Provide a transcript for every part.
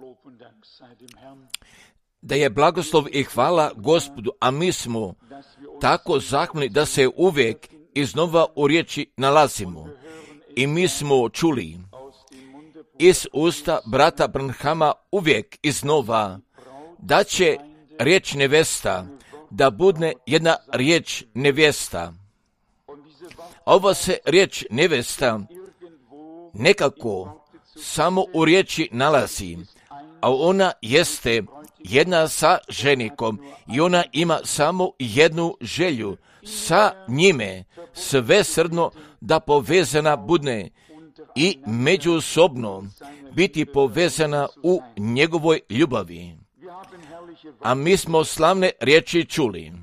Da je blagoslov i hvala Gospodu, a mi smo tako zahvalni da se uvijek iznova u riječi nalazimo. I mi smo čuli iz usta brata Branhama uvijek iznova da će riječ nevesta da bude jedna riječ nevjesta. Ova se riječ nevesta nekako samo u riječi nalazi, a ona jeste jedna sa ženikom i ona ima samo jednu želju, sa njime svesrdno da povezana bude i međusobno biti povezana u njegovoj ljubavi. A mi smo slavne riječi čuli.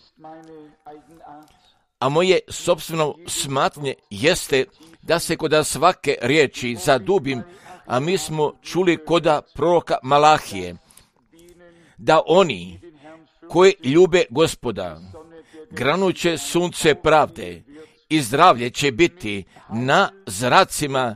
A moje sopstveno smatranje jeste da se koda svake riječi zadubim, a mi smo čuli koda proroka Malahije, da oni koji ljube Gospoda, granuće sunce pravde i zdravlje će biti na zracima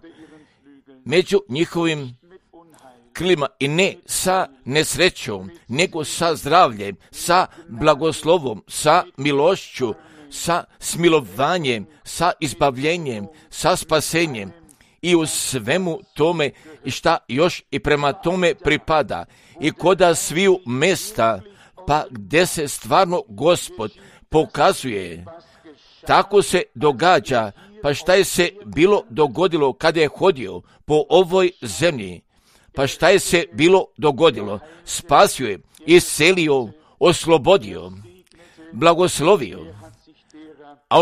među njihovim krilima i ne sa nesrećom, nego sa zdravljem, sa blagoslovom, sa milošću, sa smilovanjem, sa izbavljenjem, sa spasenjem i u svemu tome i šta još i prema tome pripada. I koda sviju mesta, pa gdje se stvarno Gospod pokazuje, tako se događa, pa šta je se bilo dogodilo kada je hodio po ovoj zemlji, pa šta je se bilo dogodilo, spasio je, iscelio, oslobodio, blagoslovio, a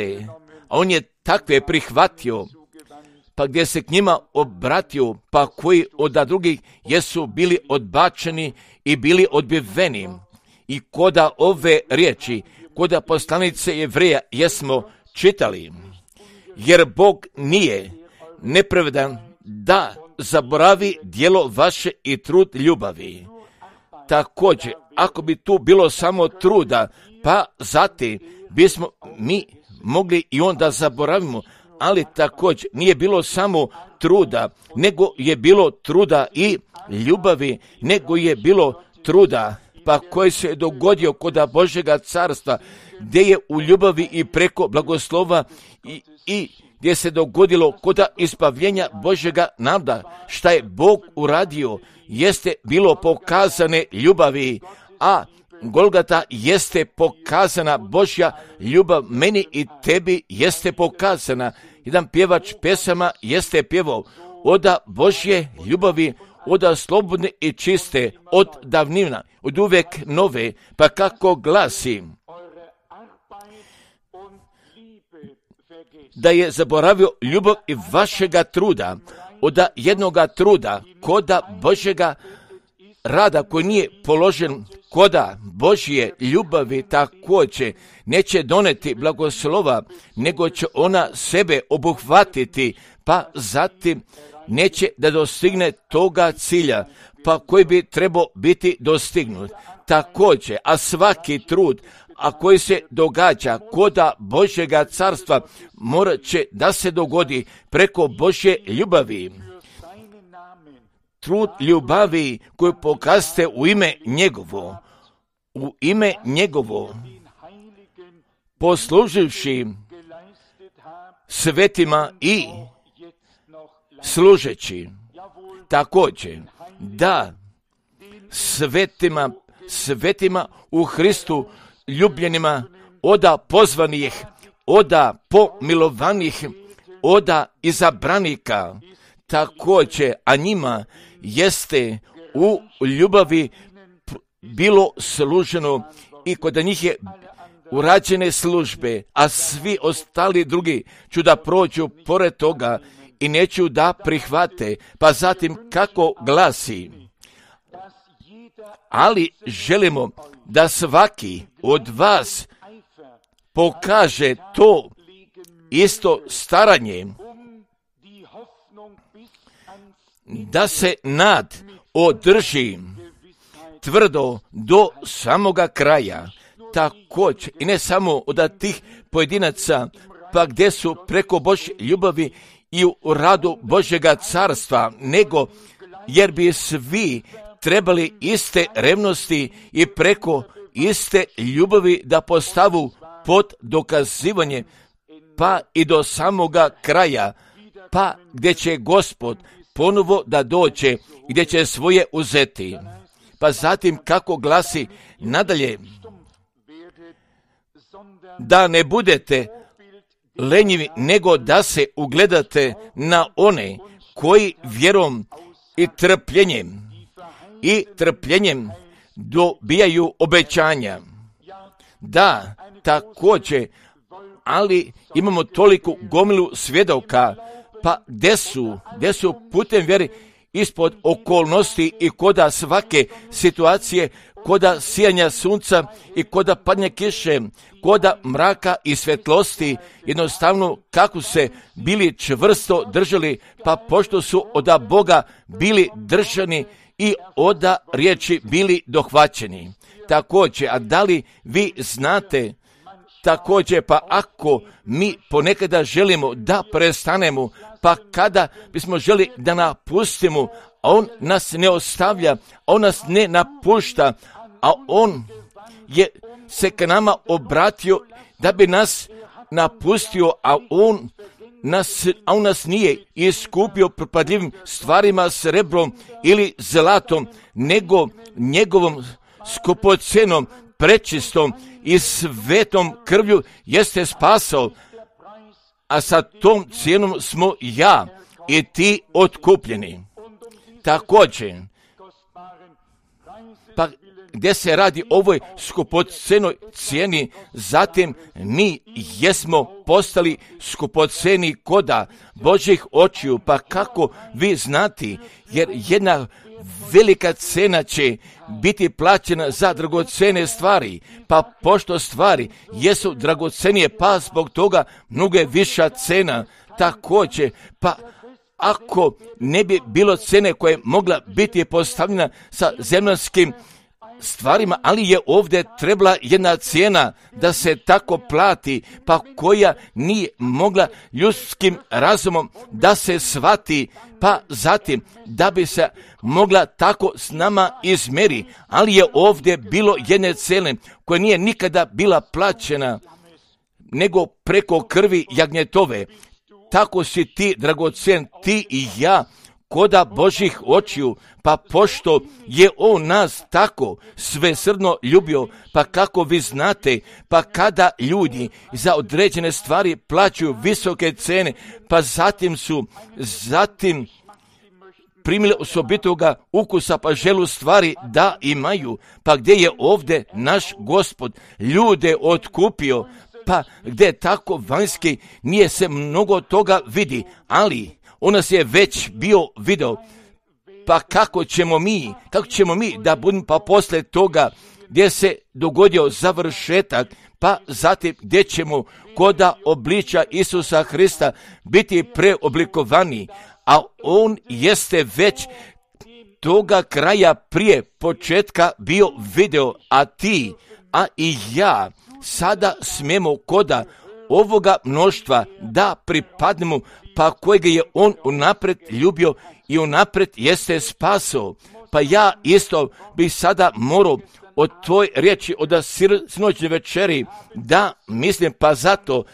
on je takve prihvatio, pa gdje se k njima obratio, pa koji od drugih jesu bili odbačeni i bili odbiveni. I koda ove riječi, koda poslanice Jevreja jesmo čitali, jer Bog nije nepravedan da zaboravi djelo vaše i trud ljubavi. Također, ako bi tu bilo samo truda, pa zatim bismo mi mogli i onda zaboravimo, ali također nije bilo samo truda, nego je bilo truda i ljubavi, nego je bilo truda, pa koji se je dogodio koda Božjega carstva, gdje je u ljubavi i preko blagoslova i gdje se dogodilo koda ispavljenja Božjega naroda. Šta je Bog uradio, jeste bilo pokazane ljubavi, a Golgata jeste pokazana Božja ljubav, meni i tebi jeste pokazana. Jedan pjevač pesama jeste pjevao oda Božje ljubavi, oda slobodne i čiste, od davnina, od uvijek nove, pa kako glasi, da je zaboravio ljubav i vašega truda, oda jednoga truda, koda Božjega rada koji nije položen koda Božje ljubavi, također neće doneti blagoslova, nego će ona sebe obuhvatiti, pa zatim neće da dostigne toga cilja, pa koji bi trebao biti dostignut. Također, a svaki trud, a koji se događa koda Božjega carstva, morat će da se dogodi preko Božje ljubavi. Trud ljubavi koju pokazate u ime njegovo, posluživši svetima i služeći. Također, da svetima u Hristu ljubljenima, oda pozvanih, oda pomilovanih, oda izabranika, također, a njima jeste u ljubavi bilo služeno i kod njih je urađene službe, a svi ostali drugi ću da prođu pored toga i neću da prihvate. Pa zatim kako glasi, ali želimo da svaki od vas pokaže to isto staranje, da se nad održi tvrdo do samoga kraja. Također, i ne samo od tih pojedinaca, pa gdje su preko Božje ljubavi i u radu Božjega carstva, nego jer bi svi trebali iste revnosti i preko iste ljubavi da postavu pod dokazivanje, pa i do samoga kraja, pa gdje će Gospod ponovo da dođe, gdje će svoje uzeti. Pa zatim kako glasi nadalje, da ne budete lenjivi, nego da se ugledate na one koji vjerom i trpljenjem dobijaju obećanja. Da, također, ali imamo toliku gomilu svjedoka, pa gdje su putem vjeri ispod okolnosti i koda svake situacije, koda sijanja sunca i koda padnje kiše, koda mraka i svjetlosti, jednostavno kako se bili čvrsto držali, pa pošto su od Boga bili držani i od riječi bili dohvaćeni. Također, a da li vi znate, također, pa ako mi ponekada želimo da prestanemo, pa kada bismo želi da napustimo, a on nas ne ostavlja, on nas ne napušta, a on je se k nama obratio da bi nas napustio, a on nas nije iskupio propadljivim stvarima, srebrom ili zlatom, nego njegovom skupocenom, prečistom i svetom krvlju jeste spasao, a sa tom cijenom smo ja i ti otkupljeni. Također, pa gdje se radi o ovoj skupocenoj cijeni, zatim mi jesmo postali skupoceni koda Božjih očiju, pa kako vi znati, jer jedna velika cena će biti plaćena za dragocene stvari, pa pošto stvari jesu dragocenije, pa zbog toga mnogo je viša cena. Također, pa ako ne bi bilo cene koja je mogla biti postavljena sa zemaljskim stvarima, ali je ovdje trebala jedna cijena da se tako plati, pa koja nije mogla ljudskim razumom da se shvati, pa zatim da bi se mogla tako s nama izmeri, ali je ovdje bilo jedne cijene koja nije nikada bila plaćena, nego preko krvi jagnjetove. Tako si ti dragocen, ti i ja, koda Božjih očiju, pa pošto je on nas tako svesrdno ljubio, pa kako vi znate, pa kada ljudi za određene stvari plaćaju visoke cene, pa zatim primili osobitoga ukusa, pa želu stvari da imaju, pa gdje je ovdje naš Gospod ljude otkupio, pa gdje tako vanjski nije se mnogo toga vidi, ali on nas je već bio video, pa kako ćemo mi da budemo, pa poslije toga gdje se dogodio završetak, pa zatim gdje ćemo koda obličja Isusa Hrista biti preoblikovani, a on jeste već toga kraja prije početka bio video, a ti, a i ja sada smijemo koda ovoga mnoštva da pripadnemo, pa kojega je on unaprijed ljubio i unaprijed jeste spasao. Pa ja isto bih sada morao od tvoj riječi, od sinoćne večeri da mislim, pa zato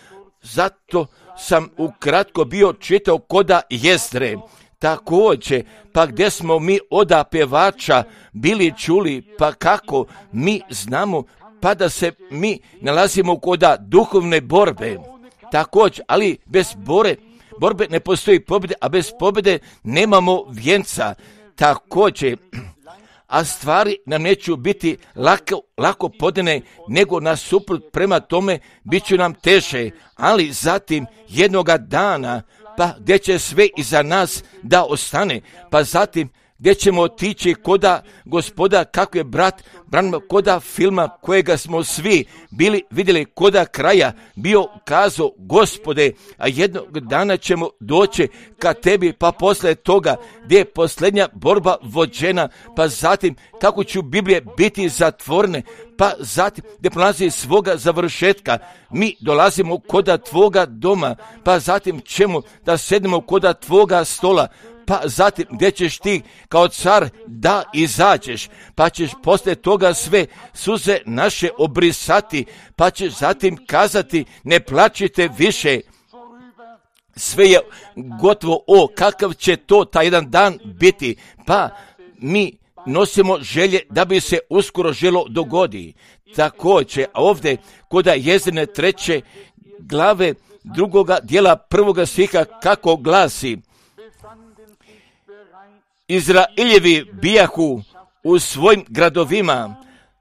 sam ukratko bio čitao koda Jezdre. Također, pa gdje smo mi od pjevača bili čuli, pa kako mi znamo, pa da se mi nalazimo koda duhovne borbe. Također, ali bez borbe ne postoji pobjede, a bez pobjede nemamo vjenca. Također, a stvari nam neću biti lako podane, nego nasuprot prema tome bit će nam teže, ali zatim jednoga dana, pa gdje će sve iza nas da ostane, pa zatim gdje ćemo otići koda Gospoda, kako je brat Branham koda filma kojega smo svi bili vidjeli koda kraja bio kazao, Gospode, a jednog dana ćemo doći ka tebi, pa poslije toga gdje je posljednja borba vođena, pa zatim kako će Biblije biti zatvorene, pa zatim gdje prolazi svoga završetka, mi dolazimo koda tvoga doma, pa zatim ćemo da sednemo koda tvoga stola, pa zatim gdje ćeš ti kao car da izađeš, pa ćeš poslije toga sve suze naše obrisati, pa ćeš zatim kazati ne plačite više, sve je gotovo, kakav će to taj jedan dan biti, pa mi nosimo želje da bi se uskoro želo dogodi. Također ovdje kod Jezrine 3. glave 2. dijela 1. stiha kako glasi: Izraeljevi bijahu u svojim gradovima,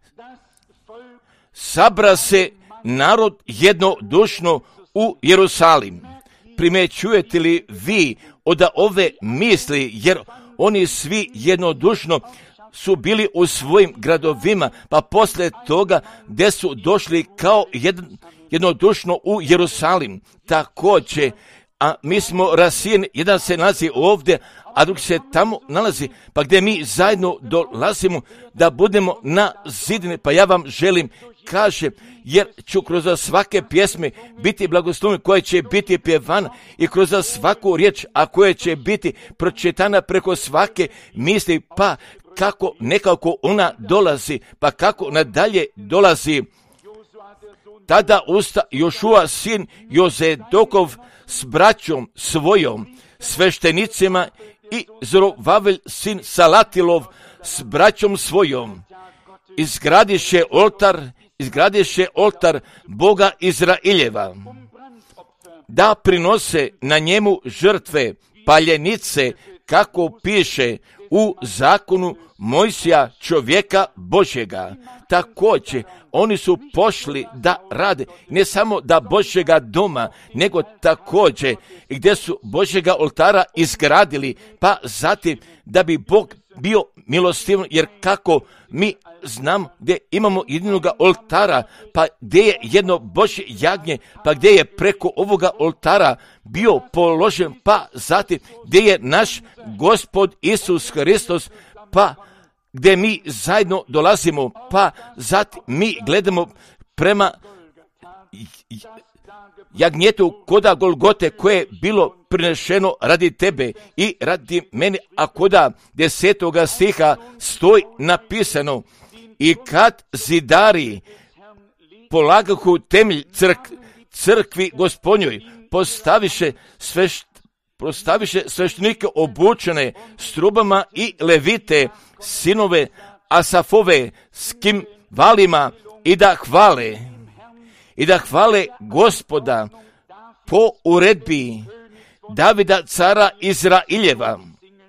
sabra se narod jednodušno u Jerusalim. Primjećujete li vi od ove misli, jer oni svi jednodušno su bili u svojim gradovima, pa poslije toga gdje su došli kao jednodušno u Jerusalim. Također, a mi smo rasijeni, jedan se nalazi ovdje, a drugi se tamo nalazi, pa gdje mi zajedno dolazimo da budemo na zidini, pa ja vam želim, kaže, jer ću kroz svake pjesme biti blagoslovljeni koje će biti pjevana i kroz svaku riječ, a koja će biti pročitana preko svake misli, pa kako nekako ona dolazi, pa kako nadalje dolazi. Tada usta Jošua sin Jozedokov s braćom svojom, sveštenicima, i Zorovavelj sin Salatilov s braćom svojom izgradiše oltar Boga Izraeljeva, da prinose na njemu žrtve, paljenice, kako piše u zakonu Mojsija čovjeka Božjega. Također, oni su pošli da rade, ne samo da Božjega doma, nego također gdje su Božjega oltara izgradili, pa zatim da bi Bog bio milostivan, jer kako mi znamo gdje imamo jedinoga oltara, pa gdje je jedno Božje jagnje, pa gdje je preko ovoga oltara bio položen, pa zatim gdje je naš Gospod Isus Hristos, pa gdje mi zajedno dolazimo, pa zatim mi gledamo prema jagnjetu koda Golgote koje je bilo prinešeno radi tebe i radi mene, a koda 10. stiha stoji napisano: i kad zidari polagahu temelj crkvi Gospodnjoj, postaviše sveštenike obučene s trubama i levite, sinove Asafove s kimvalima, i da hvale Gospoda po uredbi Davida cara Izraeljeva,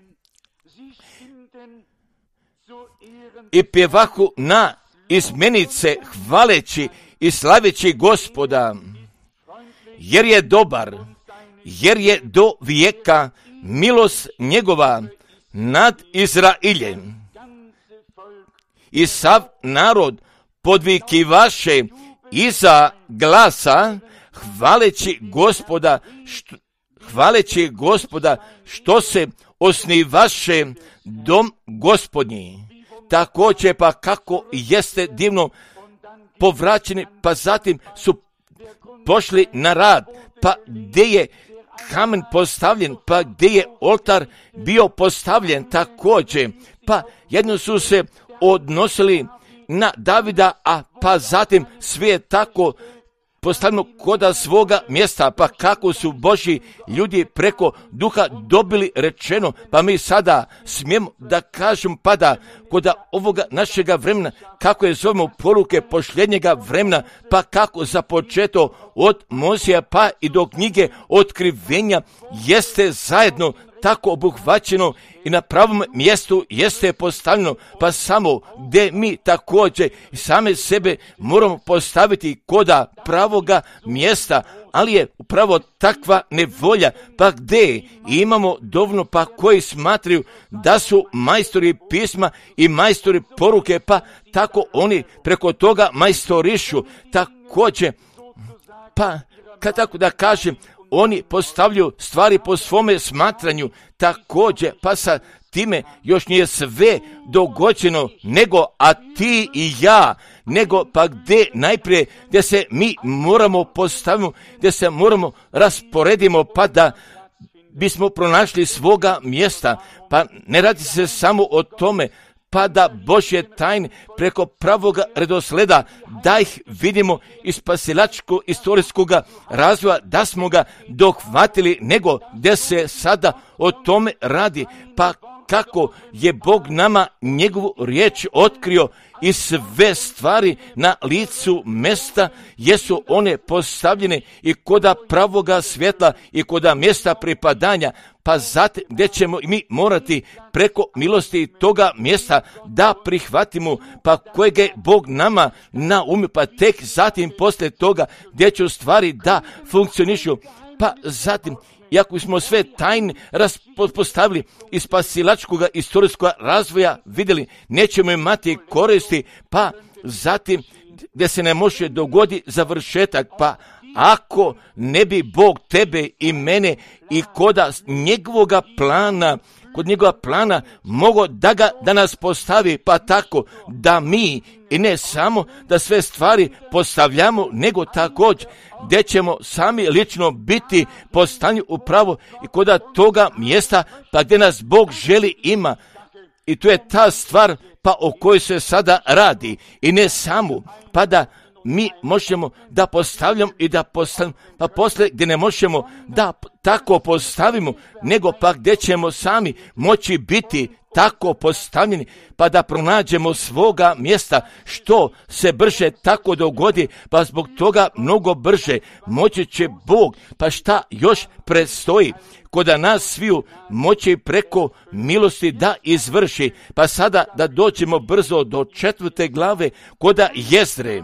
i pjevahu na izmenice hvaleći i slaveći Gospoda, jer je dobar, jer je do vijeka milost njegova nad Izraeljem. I sav narod podvikivaše iza glasa, hvaleći Gospoda što se osnivaše dom Gospodnji. Također, pa kako jeste divno povraćeni, pa zatim su pošli na rad, pa gdje je kamen postavljen, pa gdje je oltar bio postavljen također, pa jedno su se odnosili na Davida, a pa zatim sve je tako postavljeno koda svoga mjesta, pa kako su Božji ljudi preko duha dobili rečeno, pa mi sada smijemo da kažem, pa da koda ovoga našega vremena, kako je zovemo poruke posljednjega vremena, pa kako započeto od Mojsija pa i do knjige Otkrivenja jeste zajedno tako obuhvaćeno i na pravom mjestu jeste postavljeno, pa samo gdje mi također same sebe moramo postaviti koda pravoga mjesta, ali je upravo takva nevolja, pa gdje imamo dovoljno, pa koji smatraju da su majstori pisma i majstori poruke, pa tako oni preko toga majstorišu također, pa kad tako da kažem, oni postavljaju stvari po svome smatranju također, pa sa time još nije sve dogođeno, nego a ti i ja, nego pa gdje najprije gdje se mi moramo postaviti, gdje se moramo rasporedimo, pa da bismo pronašli svoga mjesta, pa ne radi se samo o tome, pa da Božje tajne preko pravoga redosleda, da ih vidimo iz spasilačkog istorijskog razvoja, da smo ga dohvatili, nego gdje se sada o tome radi, pa kako je Bog nama njegovu riječ otkrio i sve stvari na licu mjesta, jesu one postavljene i koda pravoga svjetla i koda mjesta pripadanja, pa zatim gdje ćemo mi morati preko milosti toga mjesta da prihvatimo, pa kojeg je Bog nama naumio, pa tek zatim poslije toga gdje će stvari da funkcionišu, pa zatim iako smo sve tajne postavili iz spasilačkog istorijskog razvoja vidjeli, nećemo imati koristi, pa zatim gdje se ne može dogoditi završetak, pa ako ne bi Bog tebe i mene i kod njegova plana mogo da nas postavi, pa tako da mi i ne samo da sve stvari postavljamo, nego također gdje ćemo sami lično biti postavljeni upravo i kod toga mjesta, pa gdje nas Bog želi ima. I to je ta stvar pa o kojoj se sada radi. I ne samo, pa da mi možemo da postavljamo i da postavimo, pa poslije gdje ne možemo da tako postavimo, nego pa gdje ćemo sami moći biti tako postavljeni, pa da pronađemo svoga mjesta, što se brže tako dogodi, pa zbog toga mnogo brže moći će Bog, pa šta još predstoji, koda nas sviju moći preko milosti da izvrši. Pa sada da dođemo brzo do 4. glave koda Jezdre.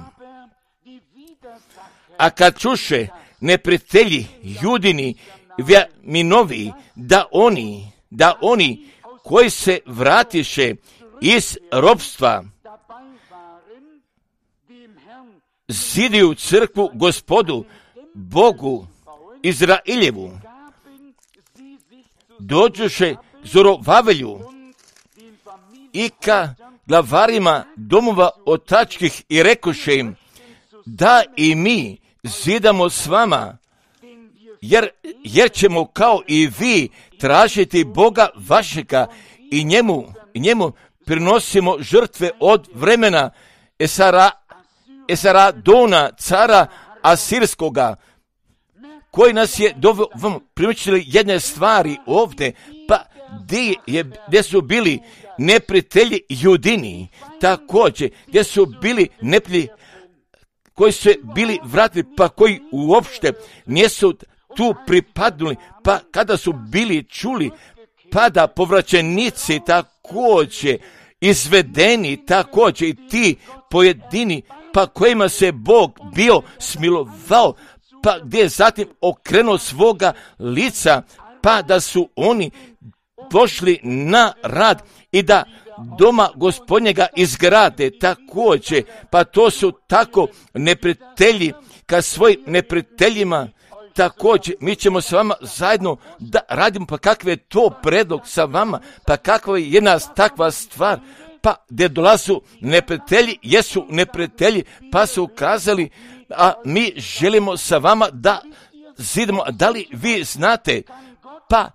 A kad čuše neprijatelji judini minovi da oni koji se vratiše iz ropstva zidiju crkvu Gospodu Bogu Izrailjevu, dođuše Zorovavelju i ka glavarima domova otačkih i rekoše im da i mi zidamo s vama, jer ćemo kao i vi tražiti Boga vašega i njemu prinosimo žrtve od vremena Esaradona, cara Asirskoga, koji nas je primičili jedne stvari ovdje, pa gdje su bili neprijatelji judini, također gdje su bili neprijatelji koji su bili vratili, pa koji uopšte nisu tu pripadnuli, pa kada su bili čuli, pa da povraćenici također izvedeni, također i ti pojedini, pa kojima se Bog bio smilovao, pa gdje je zatim okrenuo svoga lica, pa da su oni došli na rad i da doma Gospodnjega izgrade također, pa to su tako neprijatelji ka svojim neprijateljima. Također, mi ćemo s vama zajedno da radimo, pa kakav je to predlog sa vama, pa kakva je jedna takva stvar, pa gdje dolazu neprijatelji, jesu neprijatelji, pa su kazali, a mi želimo sa vama da zidimo, da li vi znate, pa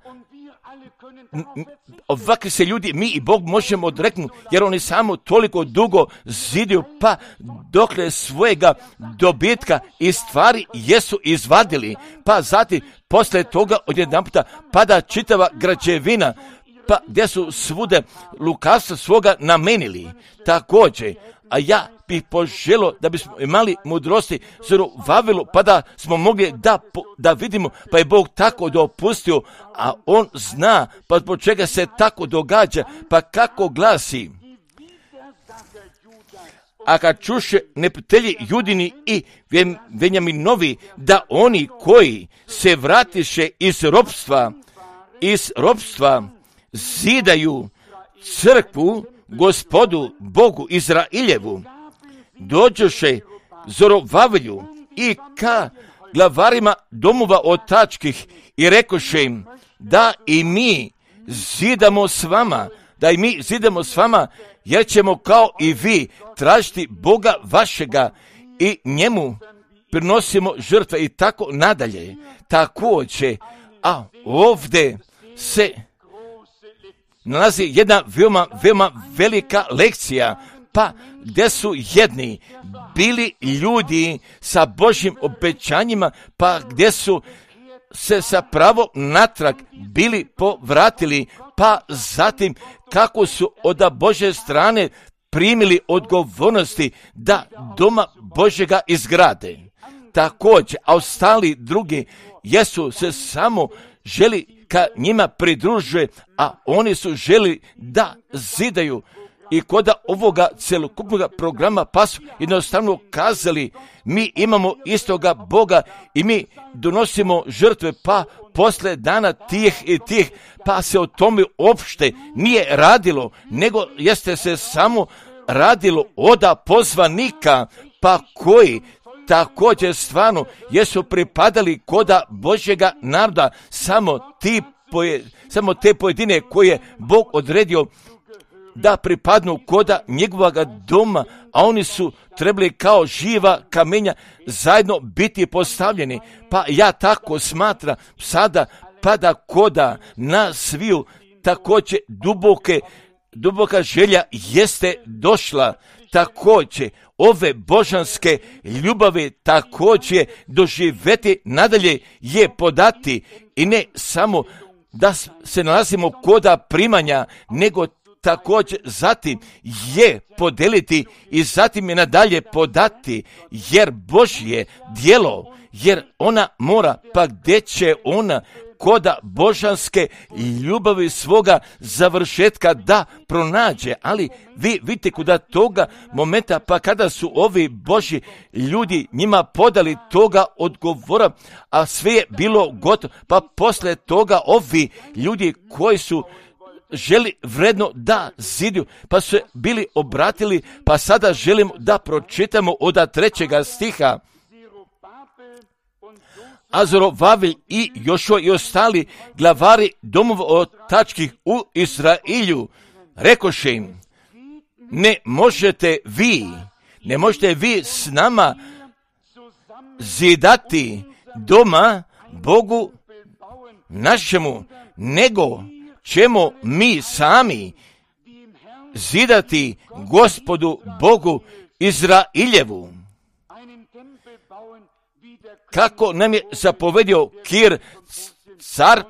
ovakvi se ljudi, mi i Bog možemo odreknuti, jer oni samo toliko dugo zidiju, pa dokle svojega dobitka i stvari jesu izvadili, pa zatim poslije toga odjedanputa pada čitava građevina, pa gdje su svude lukavstva svoga namenili. Također, a ja bih poželio da bismo imali mudrosti Zorovavilu, pa da smo mogli da vidimo, pa je Bog tako dopustio, a on zna, pa zbog čega se tako događa, pa kako glasi. A kad čuše neprijatelji judini i Venjaminovi da oni koji se vratiše iz ropstva zidaju crkvu Gospodu Bogu Izrailjevu, dođoše Zorovavelju i ka glavarima domova otačkih i rekoše im da i mi zidamo s vama, jer ćemo kao i vi tražiti Boga vašega i njemu prinosimo žrtve i tako nadalje. Također, A ovdje se nalazi jedna veoma velika lekcija, pa gdje su jedni bili ljudi sa Božjim obećanjima, pa gdje su se sa pravom natrag bili povratili, pa zatim kako su od Božje strane primili odgovornosti da doma Božjega izgrade. Također, a ostali drugi jesu se samo želi ka njima pridružuje, a oni su želi da zidaju. I kod ovoga celokupnog programa pa su jednostavno kazali, mi imamo istoga Boga i mi donosimo žrtve, pa posle dana tih i tih, pa se o tome uopšte nije radilo, nego jeste se samo radilo od pozvanika, pa koji također stvarno jesu pripadali koda Božjega naroda, samo te pojedine koje Bog odredio da pripadnu koda njegovoga doma, a oni su trebali kao živa kamenja zajedno biti postavljeni. Pa ja tako smatram sada, pa da koda na sviju također duboka želja jeste došla, također ove božanske ljubavi također doživjeti nadalje je podati, i ne samo da se nalazimo koda primanja, nego također zatim je podeliti i zatim je nadalje podati, jer Božje djelo, jer ona mora, pa gdje će ona koda božanske ljubavi svoga završetka da pronađe. Ali vi vidite kuda toga momenta, pa kada su ovi Božji ljudi njima podali toga odgovora, a sve je bilo gotovo, pa posle toga ovi ljudi koji su želi vredno da zidu, pa su bili obratili, pa sada želimo da pročitamo od 3. stiha. A Zorovavel i Jošua i ostali glavari domova otačkih u Izrailju rekoše im, ne možete vi s nama zidati doma Bogu našemu, nego ćemo mi sami zidati Gospodu Bogu Izrailjevu. Kako nam je zapovedio Kir, car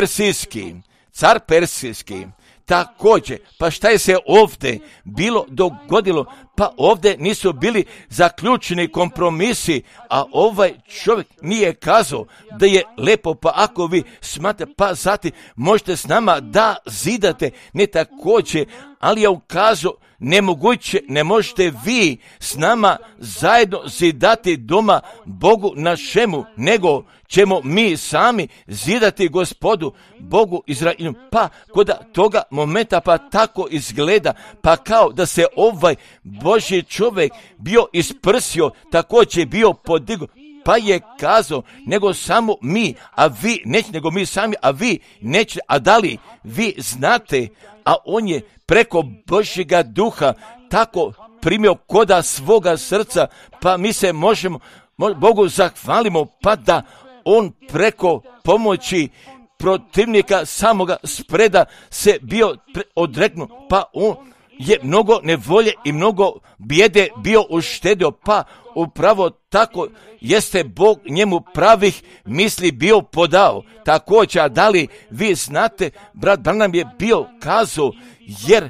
persijski. Također, pa šta je se ovdje bilo dogodilo? Pa ovdje nisu bili zaključeni kompromisi, a ovaj čovjek nije kazao da je lepo, pa ako vi smatrate, pa zatim možete s nama da zidate, ne također, ali je ukazao nemoguće, ne možete vi s nama zajedno zidati doma Bogu našemu, nego ćemo mi sami zidati Gospodu Bogu Izrailju. Pa kod toga momenta pa tako izgleda, pa kao da se ovaj Božji čovjek bio isprsio, također bio podigao, pa je kazao, nego samo mi, a vi neće, nego mi sami, a vi neće, a da li vi znate, a on je preko Božjega duha tako primio koda svoga srca, pa mi se možemo Bogu zahvalimo, pa da on preko pomoći protivnika samoga spreda se bio odreknuo, pa on je mnogo nevolje i mnogo bijede bio uštedio, pa upravo tako jeste Bog njemu pravih misli bio podao. Također, a da li vi znate, brat Branham je bio kazao, jer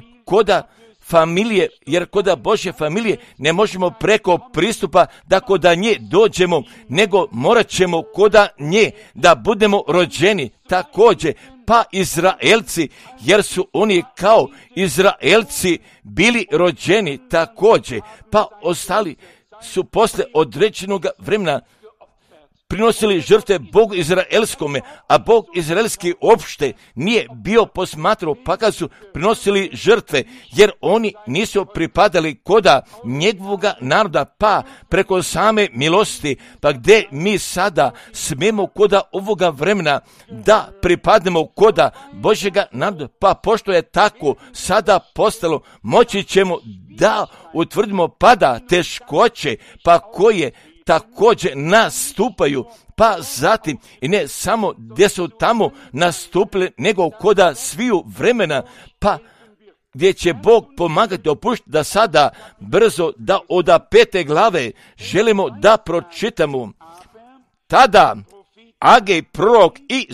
koda Božje familije ne možemo preko pristupa da koda nje dođemo, nego morat ćemo koda nje da budemo rođeni. Također, pa Izraelci, jer su oni kao Izraelci bili rođeni, također, pa ostali su posle određenog vremena prinosili žrtve Bogu Izraelskome, a Bog Izraelski uopšte nije bio posmatrao, pa kad su prinosili žrtve, jer oni nisu pripadali koda njegovoga naroda, pa preko same milosti, pa gdje mi sada smemo koda ovoga vremena da pripadnemo koda Božjega naroda, pa pošto je tako sada postalo, moći ćemo da utvrdimo pada teškoće, pa koje također nastupaju, pa zatim i ne samo gdje su tamo nastupili, nego koda sviju vremena, pa gdje će Bog pomagati opuštiti da sada brzo da od 5. glave želimo da pročitamo. Tada Agej prorok i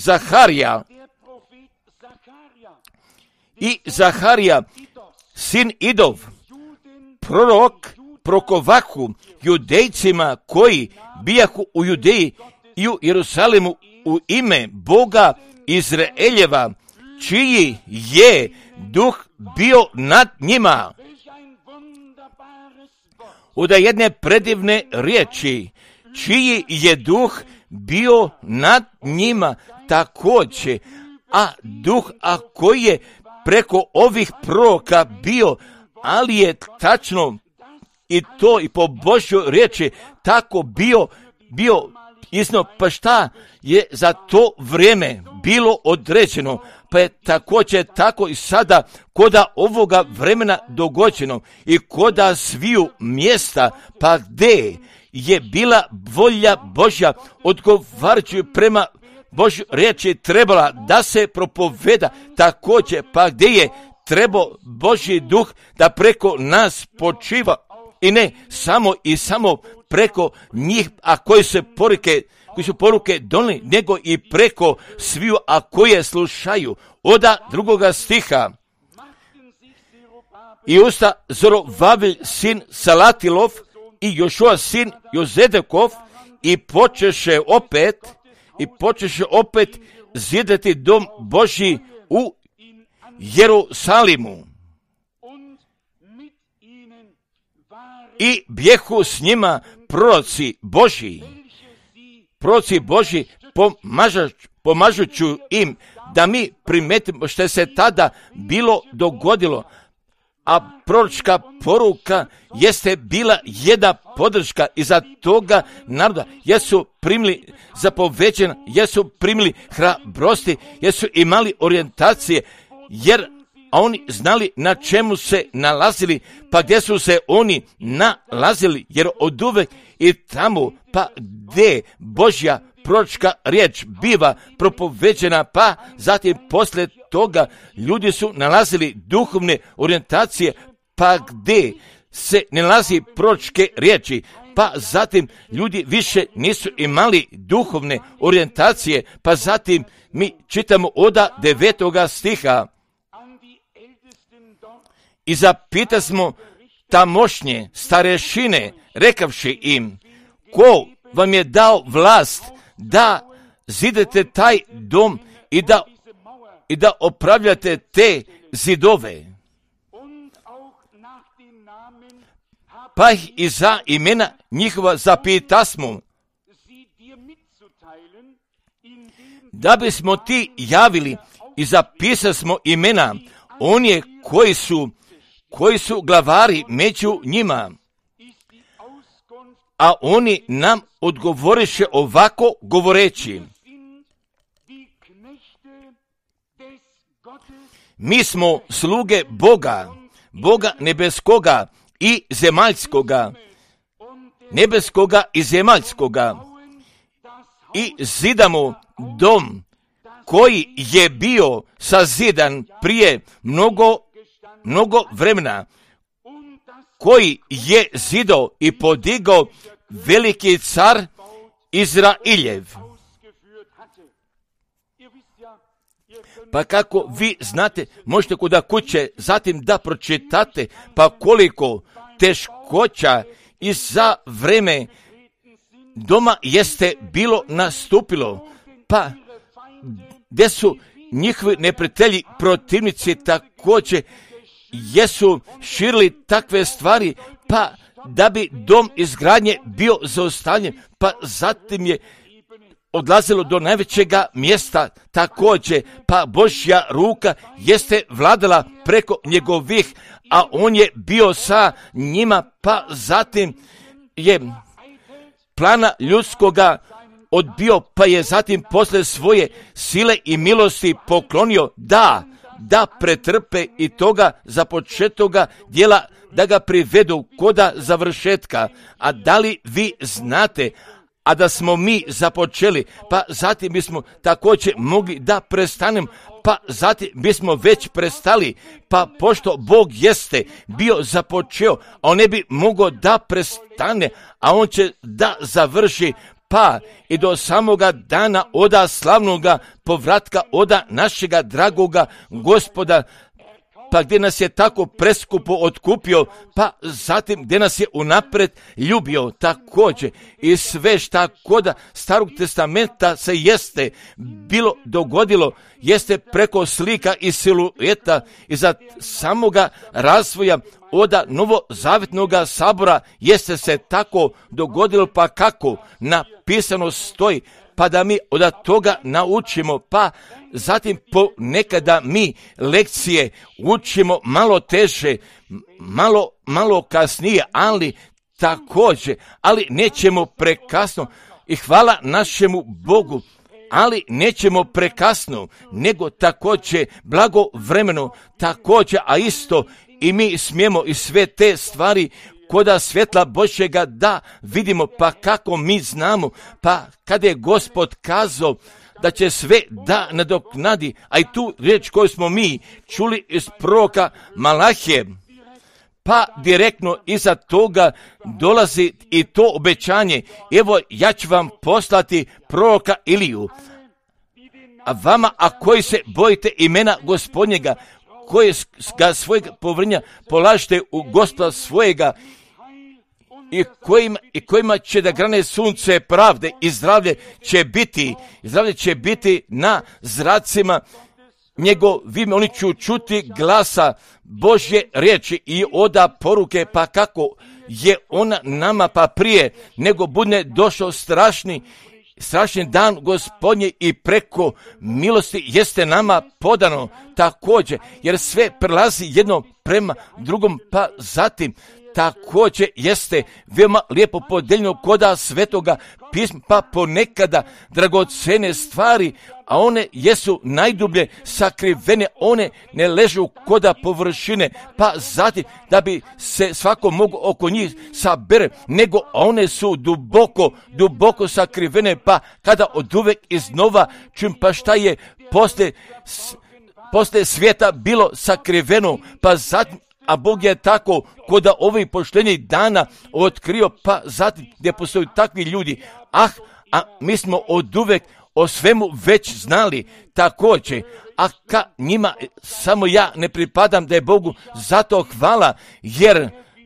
Zaharija, sin Idov, prorok prokovahu Judejcima koji bijahu u Judeji i u Jerusalimu u ime Boga Izraeljeva, čiji je duh bio nad njima. Od jedne predivne riječi, čiji je duh bio nad njima također, a duh koji je preko ovih proroka bio, ali je tačno i to i po Božjoj riječi tako bio isno, pa šta je za to vrijeme bilo određeno, pa je također tako i sada koda ovoga vremena dogođeno i koda sviju mjesta, pa gdje je bila volja Božja odgovarajući prema Božjoj riječi trebala da se propoveda, također pa gdje je trebao Božji duh da preko nas počiva i ne samo preko njih, a koji su poruke donijeli, nego i preko sviju, a koje slušaju. Oda 2. stiha. I usta Zorovabil sin Salatilov i Jošua sin Jozedekov i počeše opet zidati dom Božji u Jerusalimu. I bjehu s njima proroci Božji pomažuću im da mi primetimo što se tada bilo dogodilo, a proročka poruka jeste bila jedna podrška iza toga naroda, jesu primili zapoveđen, jesu primili hrabrosti, jesu imali orijentacije, jer oni znali na čemu se nalazili, pa gdje su se oni nalazili, jer oduvek i tamo, pa gdje Božja proročka riječ biva propoveđena, pa zatim poslije toga ljudi su nalazili duhovne orijentacije, pa gdje se nalazi proročke riječi, pa zatim ljudi više nisu imali duhovne orijentacije, pa zatim mi čitamo oda 9. stiha. I zapitasmo tamošnje starešine, rekavši im, ko vam je dao vlast da zidete taj dom i da opravljate te zidove? Pa ih i za imena njihova zapitasmo, da bismo ti javili i zapisasmo imena oni koji su glavari među njima. A oni nam odgovoriše ovako govoreći, mi smo sluge Boga nebeskoga i zemaljskoga, i zidamo dom koji je bio sazidan prije mnogo vremena, koji je zidao i podigao veliki car Izrailjev. Pa kako vi znate, možete kuda kuće zatim da pročitate, pa koliko teškoća i za vreme doma jeste bilo nastupilo, pa gdje su njihovi neprijatelji, protivnici također jesu širili takve stvari, pa da bi dom izgradnje bio zaustavljen, pa zatim je odlazilo do najvećega mjesta također, pa Božja ruka jeste vladala preko njegovih, a on je bio sa njima, pa zatim je plana ljudskoga odbio, pa je zatim posle svoje sile i milosti poklonio da pretrpe i toga započetoga djela da ga privedu koda završetka. A da li vi znate, a da smo mi započeli, pa zatim bismo također mogli da prestanem, pa zatim bismo već prestali, pa pošto Bog jeste bio započeo, a on ne bi mogao da prestane, a on će da završi, pa i do samoga dana oda slavnoga povratka oda našega dragoga Gospoda, pa gdje nas je tako preskupo otkupio, pa zatim gdje nas je unapred ljubio također. I sve šta koda Starog testamenta se jeste bilo dogodilo, jeste preko slika i silueta i za samoga razvoja oda novozavjetnoga sabora jeste se tako dogodilo, pa kako napisano stoji, pa da mi od toga naučimo, pa zatim ponekada mi lekcije učimo malo teže, malo kasnije, ali također, ali nećemo prekasno i hvala našemu Bogu, ali nećemo prekasno, nego također blagovremeno, također, a isto i mi smijemo i sve te stvari koda svjetla Božjega da vidimo, pa kako mi znamo, pa kada je Gospod kazao da će sve da nadoknadi, a i tu riječ koju smo mi čuli iz proroka Malahije, pa direktno iza toga dolazi i to obećanje, evo ja ću vam poslati proroka Iliju, a vama, a koji se bojite imena Gospodnjega, koji ga svojeg povrnja polažite u Gospoda svojega, i kojima će da grane sunce pravde i zdravlje će biti na zracima njegovim, oni će čuti glasa Božje riječi i oda poruke, pa kako je ona nama pa prije nego bude došao strašni dan Gospodnje i preko milosti jeste nama podano također, jer sve prelazi jedno prema drugom, pa zatim također jeste veoma lijepo podeljeno koda svetoga pisma, pa ponekada dragocene stvari, a one jesu najdublje sakrivene, one ne ležu koda površine, pa zatim da bi se svako mogao oko njih sabere, nego one su duboko sakrivene, pa kada oduvek iznova čujem, pa šta je posle svijeta bilo sakriveno, pa zatim, a Bog je tako koda ovih poštenjih dana otkrio, pa zatim gdje postoji takvi ljudi, a mi smo oduvek o svemu već znali također, a ka njima samo ja ne pripadam, da je Bogu zato hvala, jer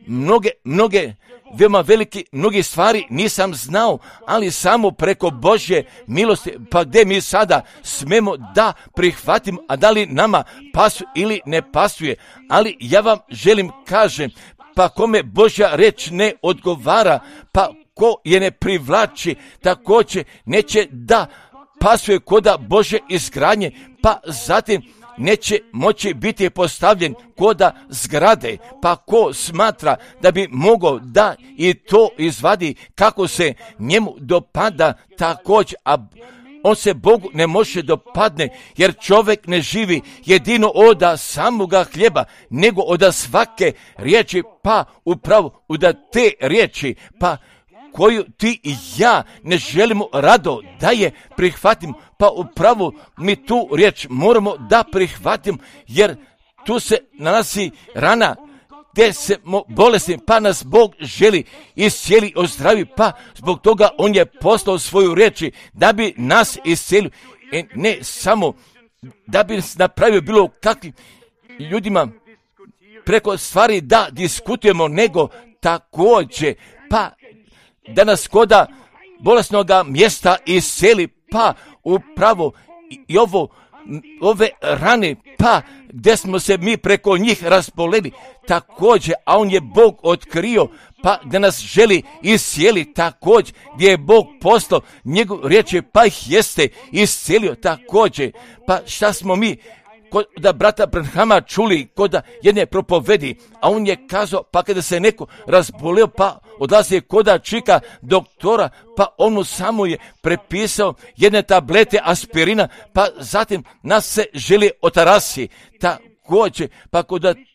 veoma mnogi stvari nisam znao, ali samo preko Božje milosti, pa gdje mi sada smemo da prihvatimo, a da li nama pasuje ili ne pasuje, ali ja vam želim kažem, pa kome Božja reč ne odgovara, pa ko je ne privlači, također neće da pasuje koda Božje izgradnje, pa zatim neće moći biti postavljen koda zgrade, pa ko smatra da bi mogao da i to izvadi kako se njemu dopada također, a on se Bogu ne može dopadne, jer čovjek ne živi jedino od samoga hljeba, nego od svake riječi, pa upravo od te riječi, pa koju ti i ja ne želimo rado da je prihvatim, pa upravo mi tu riječ moramo da prihvatim, jer tu se nalazi rana gdje smo bolesni, pa nas Bog želi iscijeli, ozdravi, pa zbog toga on je poslao svoju riječi da bi nas iscijelio, ne samo da bi napravio bilo kakvim ljudima preko stvari da diskutujemo, nego također pa da nas koda bolesnoga mjesta iscijeli, pa upravo i ove rane, pa gdje smo se mi preko njih rasboleli također, a on je Bog otkrio, pa da nas želi iscijeli također, gdje je Bog poslao njegov riječi, pa ih jeste iscijelio također. Pa šta smo mi da brata Branhama čuli kod jedne propovedi, a on je kazao, pa kada se neko razbolio, pa odlazi koda čika doktora, pa on mu samo je prepisao jedne tablete aspirina, pa zatim nas se želi otarasi također, pa kod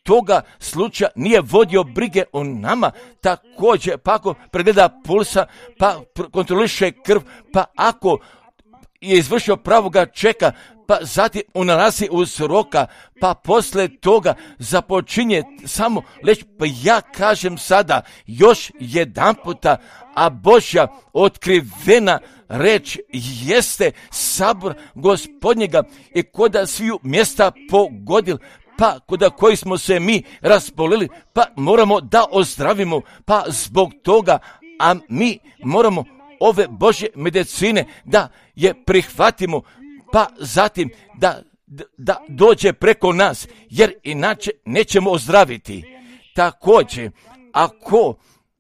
toga slučaja nije vodio brige o nama, također pa ako pregleda pulsa, pa kontroliše krv, pa ako je izvršio pravoga čeka, pa zatim unalazi uzroka, pa posle toga započinje samo leći. Pa ja kažem sada još jedan puta, a Božja otkrivena reč jeste sabor Gospodnjega i koda sviju mjesta pogodil, pa koda koji smo se mi rasbolili, pa moramo da ozdravimo, pa zbog toga, a mi moramo ove Božje medicine da je prihvatimo, pa zatim da dođe preko nas, jer inače nećemo ozdraviti. Također, ako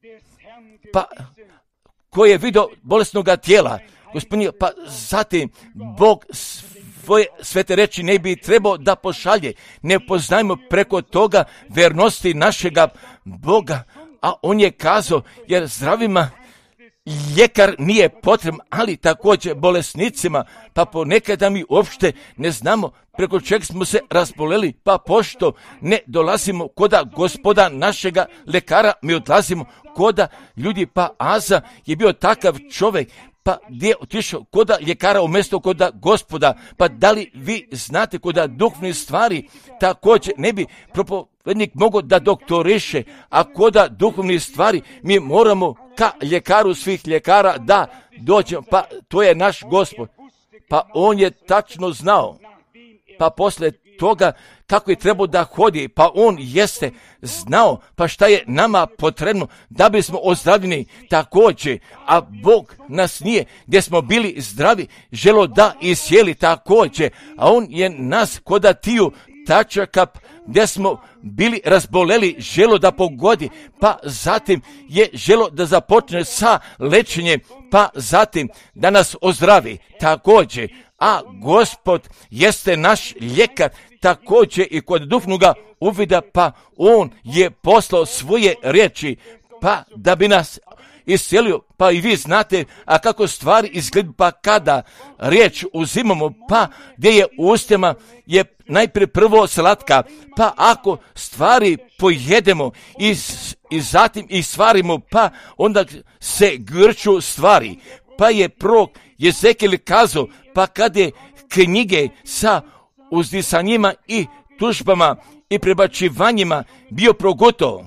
pa ko je vidio bolesnoga tijela, Gospodin, pa zatim Bog svoje svete reči ne bi trebao da pošalje. Ne poznajmo preko toga vernosti našega Boga, a on je kazao, jer zdravima ljekar nije potreban, ali također bolesnicima, pa ponekada mi uopšte ne znamo preko čeg smo se razboleli, pa pošto ne dolazimo koda Gospoda našega lekara, mi odlazimo koda ljudi, pa Aza je bio takav čovjek, pa gdje je otišao koda ljekara umjesto koda Gospoda. Pa da li vi znate koda duhovne stvari također ne bi propovednik mogao da doktoriše, a koda duhovne stvari mi moramo ka ljekaru svih ljekara da dođemo, pa to je naš Gospod. Pa on je tačno znao, pa posle toga kako je trebao da hodi, pa on jeste znao, pa šta je nama potrebno da bismo ozdravljeni također, a Bog nas nije, gdje smo bili zdravi, želo da isjeli također, a on je nas koda tiju tačaka gdje smo bili razboleli, želo da pogodi, pa zatim je želo da započne sa lečenjem, pa zatim da nas ozdravi također, a Gospod jeste naš ljekar također i kod duhovnoga uvida, pa on je poslao svoje riječi, pa da bi nas iscelio, pa i vi znate, a kako stvari izgledaju, pa kada riječ uzimamo, pa gdje je u ustima je najprije prvo slatka, pa ako stvari pojedemo i zatim ih stvarimo, pa onda se grču stvari, pa je prorok Jezekijel kazao, pa kad je knjige sa uzdisanjima i tužbama i prebačivanjima bio progotov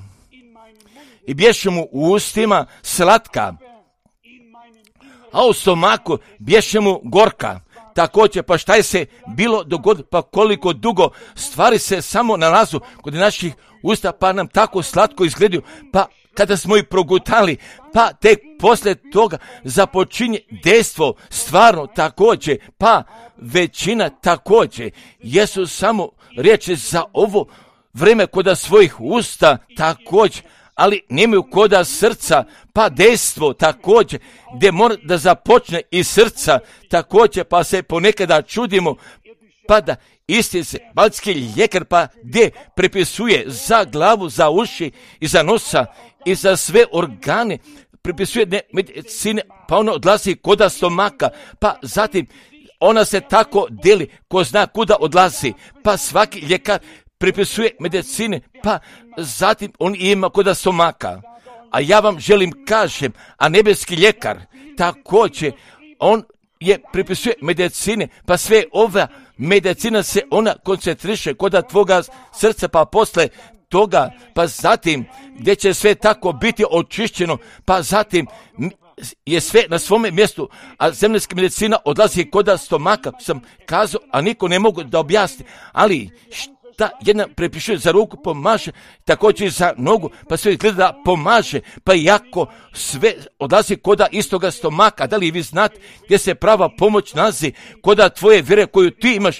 i bješe mu u ustima slatka, a u stomaku bješe mu gorka. Također, pa šta je se bilo dogodilo, pa koliko dugo stvari se samo nalazu kod naših usta, pa nam tako slatko izgledaju, pa kada smo ih progutali, pa tek poslije toga započinje dejstvo stvarno također, pa većina također jesu samo riječi za ovo vrijeme koda svojih usta također, ali nemaju koda srca, pa dejstvo također, gdje mora da započne i srca također, pa se ponekada čudimo, pa da isti se baltski ljekar, pa gdje prepisuje za glavu, za uši i za nosa i za sve organe, prepisuje medicine, pa ono odlazi koda stomaka, pa zatim ona se tako deli, ko zna kuda odlazi, pa svaki ljekar prepisuje medicine, pa zatim on ima koda stomaka. A ja vam želim kažem, a nebeski ljekar također, on je prepisuje medicine, pa sve ova medicina se ona koncentriše koda tvoga srca, pa posle toga, pa zatim gdje će sve tako biti očišćeno, pa zatim je sve na svome mjestu, a zemaljska medicina odlazi koda stomaka, sam kazao, a niko ne mogu da objasni, ali šta jedna prepišuje za ruku, pomaže, također za nogu, pa sve izgleda da pomaže, pa jako sve odlazi koda istoga stomaka. Da li vi znate gdje se prava pomoć nalazi koda tvoje vjere koju ti imaš,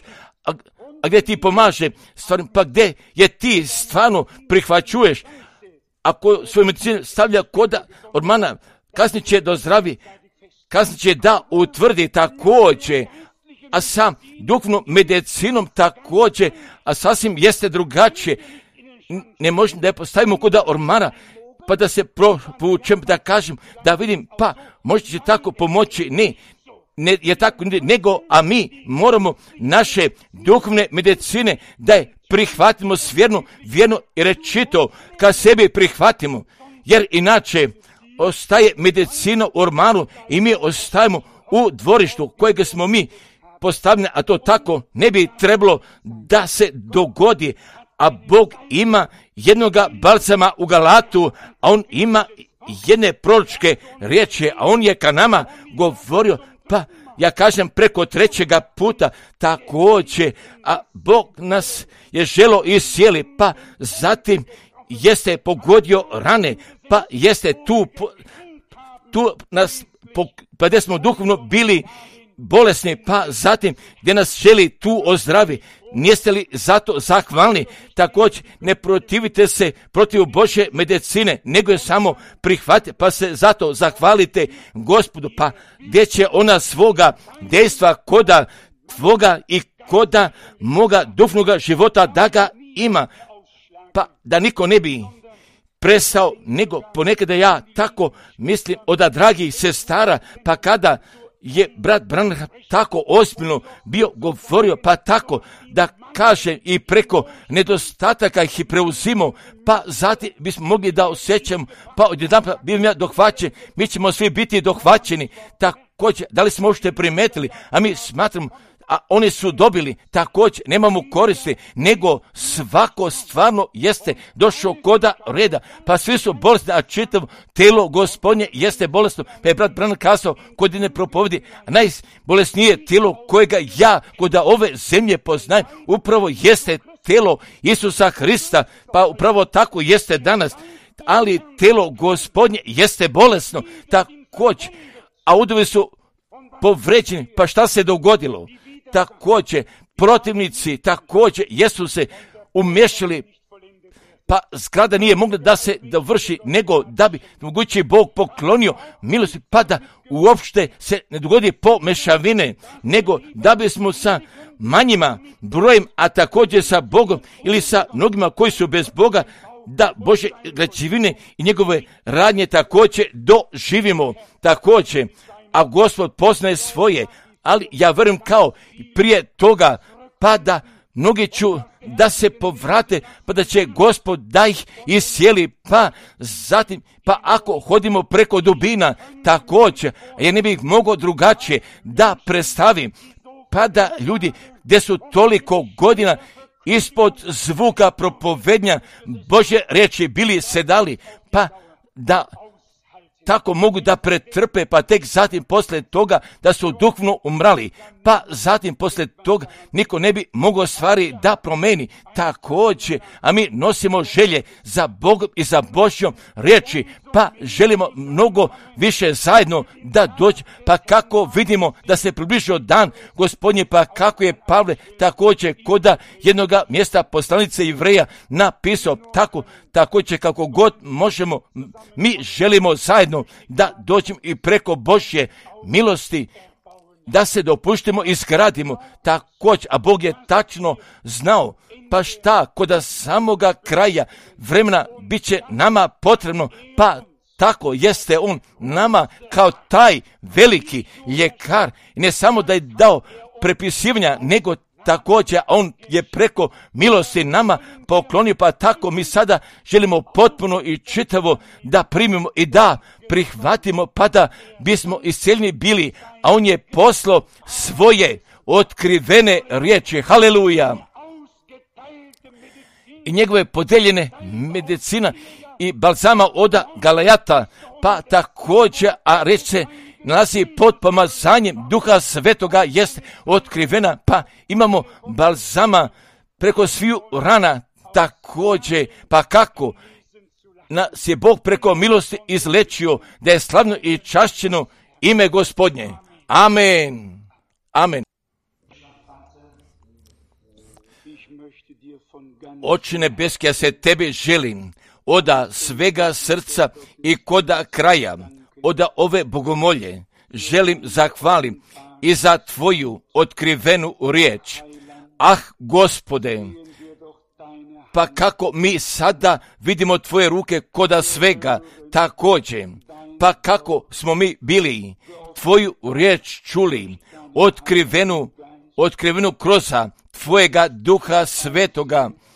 a gdje ti pomaže, stvarno, pa gdje je ti stvarno prihvaćuješ, ako svoju medicinu stavlja koda ormana, kasnije će dozdravi, kasnije će da utvrdi također, a sam duhovnom medicinom također, a sasvim jeste drugačije. Ne možemo da je postavimo koda ormana, pa da se provučem, da kažem, da vidim, pa možda će tako pomoći, ne je tako, nego, a mi moramo naše duhovne medicine da je prihvatimo svjerno, vjerno i rečito, kad sebi prihvatimo, jer inače ostaje medicina u ormanu i mi ostajemo u dvorištu kojeg smo mi postavljeni, a to tako ne bi trebalo da se dogodi. A Bog ima jednoga balsama u Galatu, a on ima jedne proročke riječi, a on je ka nama govorio, pa ja kažem preko 3. puta također, a Bog nas je želo iscijeli, pa zatim jeste pogodio rane, pa jeste tu nas, pa gdje smo duhovno bili bolesni, pa zatim gdje nas želi tu ozdravi. Niste li zato zahvalni? Također ne protivite se protiv Božje medicine, nego je samo prihvatite, pa se zato zahvalite Gospodu, pa gdje će ona svoga dejstva koda tvoga i koda moga duhovnoga života da ga ima, pa da niko ne bi prestao, nego ponekada ja tako mislim od dragih sestara, pa kada je brat Branham tako ozbiljno bio govorio, pa tako da kaže i preko nedostataka ih preuzimo, pa zatim bismo mogli da osjećamo, pa odjedanput bih ja dohvaćen, mi ćemo svi biti dohvaćeni. Također, da li smo uopšte primetili, a mi smatramo, a oni su dobili, također nemamo koristi, nego svako stvarno jeste došao koda reda, pa svi su bolesni, a čitavo telo Gospodnje jeste bolesno. Pa je brat Branham kazao, kod ne propovedi, najbolesnije telo kojega ja kod ove zemlje poznajem, upravo jeste telo Isusa Hrista, pa upravo tako jeste danas, ali telo Gospodnje jeste bolesno, također, a udovi su povređeni, pa šta se dogodilo? Također, protivnici također jesu se umješali, pa zgrada nije mogla da se dovrši, nego da bi mogući Bog poklonio milosti, pa da uopšte se ne dogodi pomešavine, nego da bismo sa manjima brojem, a također sa Bogom ili sa mnogima koji su bez Boga, da Bože građevine i njegove radnje također doživimo također, a Gospod poznaje svoje, ali ja vjerujem kao prije toga, pa da mnogi ću da se povrate, pa da će Gospod da ih iscijeli, pa zatim, pa ako hodimo preko dubina, također, ja ne bih mogao drugačije da predstavim, pa da ljudi gdje su toliko godina ispod zvuka propovednja Božje riječi bili sedali, pa da tako mogu da pretrpe, pa tek zatim poslije toga da su duhovno umrali, pa zatim poslije toga niko ne bi mogao stvari da promeni također, a mi nosimo želje za Bogom i za Božjom riječi, pa želimo mnogo više zajedno da dođe, pa kako vidimo da se približio dan Gospodnji, pa kako je Pavle također koda jednoga mjesta poslanice Jevreja napisao, također kako god možemo, mi želimo zajedno da dođemo i preko Božje milosti, da se dopuštimo i izgradimo također, a Bog je tačno znao, pa šta, koda samoga kraja vremena bit će nama potrebno, pa tako jeste on nama kao taj veliki ljekar, i ne samo da je dao prepisivanja, nego također on je preko milosti nama poklonio, pa tako mi sada želimo potpuno i čitavo da primimo i da prihvatimo, pa da bismo iscijeljeni bili, a on je poslao svoje otkrivene riječi, haleluja, i njegove podeljene medicina i balzama od Galajata, pa također, a reč se nalazi pod pomazanjem Duha Svetoga jest otkrivena, pa imamo balzama preko sviju rana također, pa kako nas je Bog preko milosti izlečio, da je slavno i čašćeno ime Gospodnje. Amen. Amen. Oče nebeski, ja se Tebe želim od svega srca i koda kraja, od ove bogomolje, želim zahvalim i za Tvoju otkrivenu riječ. Ah, Gospode, pa kako mi sada vidimo Tvoje ruke koda svega također, pa kako smo mi bili Tvoju riječ čuli, otkrivenu kroz Tvojega Duha Svetoga,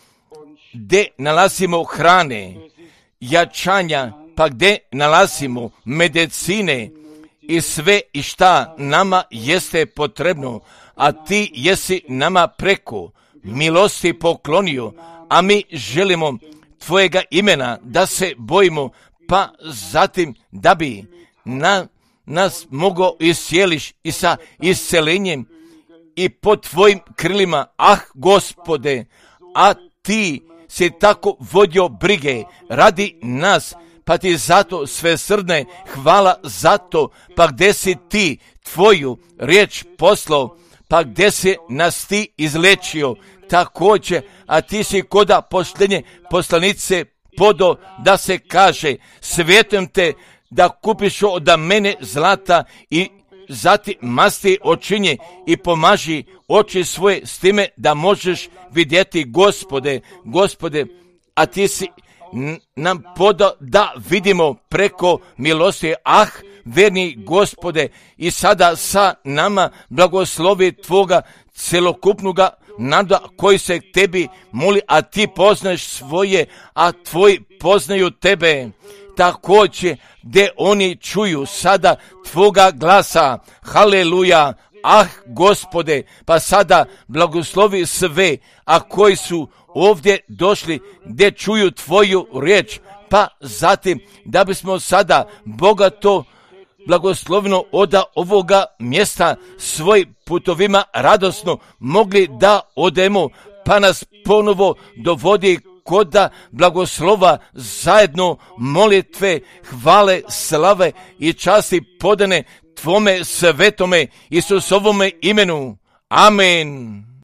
gdje nalazimo hrane, jačanja, pa gdje nalazimo medicine i sve i šta nama jeste potrebno, a ti jesi nama preko milosti poklonio, a mi želimo tvojega imena da se bojimo, pa zatim da bi nas mogao iscijeliš i sa iscelenjem i pod tvojim krilima, Gospode, a ti si tako vodio brige radi nas, pa ti zato svesrdne hvala zato, pa gdje si ti tvoju riječ poslao, pa gdje si nas ti izlečio, također, a ti si koda posljednje poslanice podo da se kaže, svetujem te da kupiš od mene zlata i zatim masti očinje i pomaži oči svoje s time da možeš vidjeti, Gospode, a ti si nam podao da vidimo preko milosti, verni Gospode, i sada sa nama blagoslovi tvoga celokupnoga naroda koji se tebi moli, a ti poznaješ svoje, a tvoji poznaju tebe. Također, gdje oni čuju sada tvoga glasa, haleluja, Gospode, pa sada blagoslovi sve, a koji su ovdje došli gdje čuju tvoju riječ, pa zatim da bismo sada bogato blagoslovno od ovoga mjesta svoj putovima radosno mogli da odemo, pa nas ponovo dovodi koda blagoslova zajedno molitve, hvale, slave i časti podane tvome svetome Isusovome imenu. Amen.